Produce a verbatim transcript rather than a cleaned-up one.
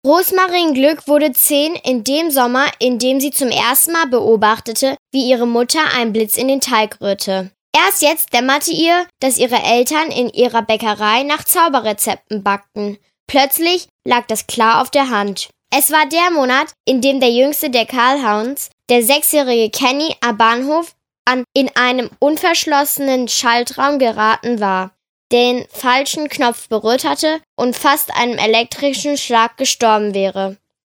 Rosmarin Glück wurde zehn in dem Sommer, in dem sie zum ersten Mal beobachtete, wie ihre Mutter einen Blitz in den Teig rührte. Erst jetzt dämmerte ihr, dass ihre Eltern in ihrer Bäckerei nach Zauberrezepten backten. Plötzlich lag das klar auf der Hand. Es war der Monat, in dem der jüngste der Calhouns, der sechsjährige Kenny, am Bahnhof an in einem unverschlossenen Schaltraum geraten war, den falschen Knopf berührt hatte und fast einem elektrischen Schlag gestorben wäre.